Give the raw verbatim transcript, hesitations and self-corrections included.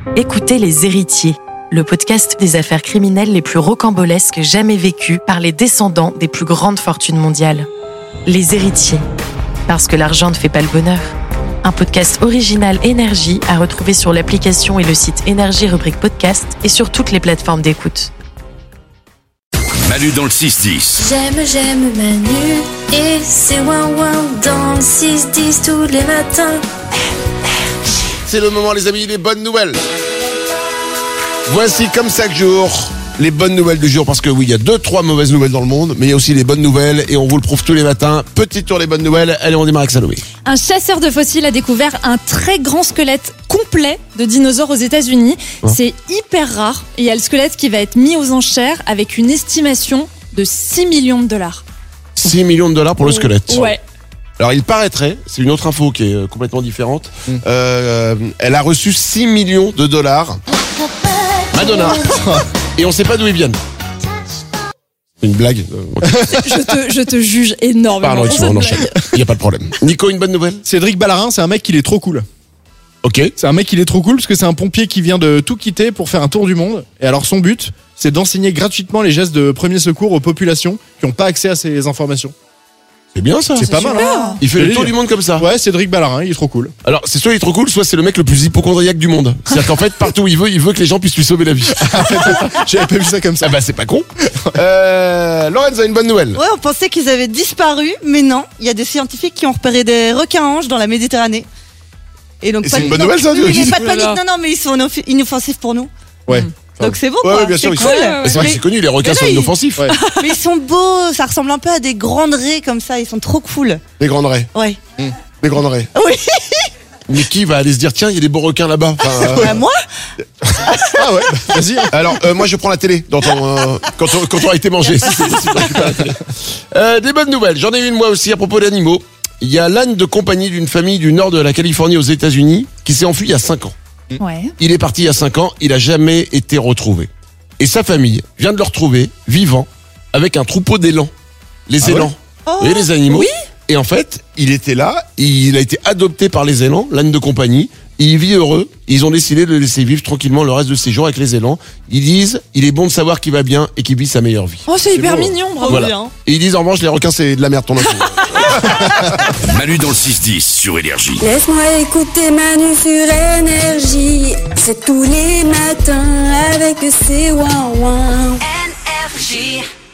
Écoutez Les Héritiers, le podcast des affaires criminelles les plus rocambolesques jamais vécues par les descendants des plus grandes fortunes mondiales. Les Héritiers, parce que l'argent ne fait pas le bonheur. Un podcast original Énergie à retrouver sur l'application et le site Énergie rubrique podcast et sur toutes les plateformes d'écoute. Manu dans le six dix. J'aime, j'aime Manu et c'est ouin ouin dans le six dix tous les matins. C'est le moment, les amis, les bonnes nouvelles. Voici comme chaque jour les bonnes nouvelles du jour, parce que oui, il y a deux, trois mauvaises nouvelles dans le monde, mais il y a aussi les bonnes nouvelles et on vous le prouve tous les matins. Petit tour les bonnes nouvelles. Allez, on démarre avec Salomé. Un chasseur de fossiles a découvert un très grand squelette complet de dinosaures aux États-Unis. Oh. C'est hyper rare et il y a le squelette qui va être mis aux enchères avec une estimation de six millions de dollars. six millions de dollars pour le squelette. Ouais. Alors, il paraîtrait, c'est une autre info qui est euh, complètement différente, mm. euh, elle a reçu six millions de dollars. Madonna. Et on sait pas d'où ils viennent. Une blague. je, te, je te juge énormément. Pardon, excuse-moi, on enchaîne. Il n'y a pas de problème. Nico, une bonne nouvelle? Cédric Ballarin, c'est un mec qui est trop cool. Ok. C'est un mec qui est trop cool parce que c'est un pompier qui vient de tout quitter pour faire un tour du monde. Et alors son but, c'est d'enseigner gratuitement les gestes de premier secours aux populations qui n'ont pas accès à ces informations. C'est bien ça. C'est pas mal. Hein. Il fait le tour du monde comme ça. Ouais, Cédric Ballarin, il est trop cool. Alors, c'est soit il est trop cool, soit c'est le mec le plus hypochondriaque du monde. C'est-à-dire qu'en fait, partout où il veut, il veut que les gens puissent lui sauver la vie. J'avais pas vu ça comme ça. Ah bah c'est pas con. Euh, Lorenz a une bonne nouvelle. Ouais, on pensait qu'ils avaient disparu, mais non. Il y a des scientifiques qui ont repéré des requins-anges dans la Méditerranée. Et donc, Et pas c'est de- une bonne non, nouvelle, ça, oui, tu oui, dis Pas de panique, non, non, mais ils sont inoff- inoffensifs pour nous. Ouais. Donc c'est beau, Ouais, quoi. ouais, bien sûr, c'est ils cool. sont- C'est vrai que c'est connu, les requins Mais sont là, ils- inoffensifs. Ouais. Mais ils sont beaux, ça ressemble un peu à des grandes raies comme ça, ils sont trop cool. Des grandes raies. Ouais. Des grandes raies. Oui. Mais qui va aller se dire, tiens, il y a des beaux requins là-bas. Enfin, euh, Bah, moi Ah ouais, bah, vas-y. Alors, euh, moi, je prends la télé dans ton, euh, quand, on, quand on a été mangé. Si c'est possible, récupère la télé. Euh, des bonnes nouvelles. J'en ai une moi aussi à propos d'animaux. Il y a l'âne de compagnie d'une famille du nord de la Californie aux États-Unis qui s'est enfui il y a cinq ans. Ouais. Il est parti il y a cinq ans, il a jamais été retrouvé. Et sa famille vient de le retrouver vivant avec un troupeau d'élans. Les Ah élans. ouais Oh. Vous voyez les animaux? Oui. Et en fait, il était là, il a été adopté par les élans, l'âne de compagnie. Il vit heureux. Ils ont décidé de le laisser vivre tranquillement le reste de ses jours avec les élans. Ils disent, il est bon de savoir qu'il va bien et qu'il vit sa meilleure vie. Oh, c'est hyper beau. mignon, bravo. Voilà. bien. Et ils disent en revanche, les requins c'est de la merde ton info. Manu dans le six dix sur Énergie. Laisse-moi écouter Manu sur Énergie. C'est tous les matins avec ses ouin ouin. Énergie.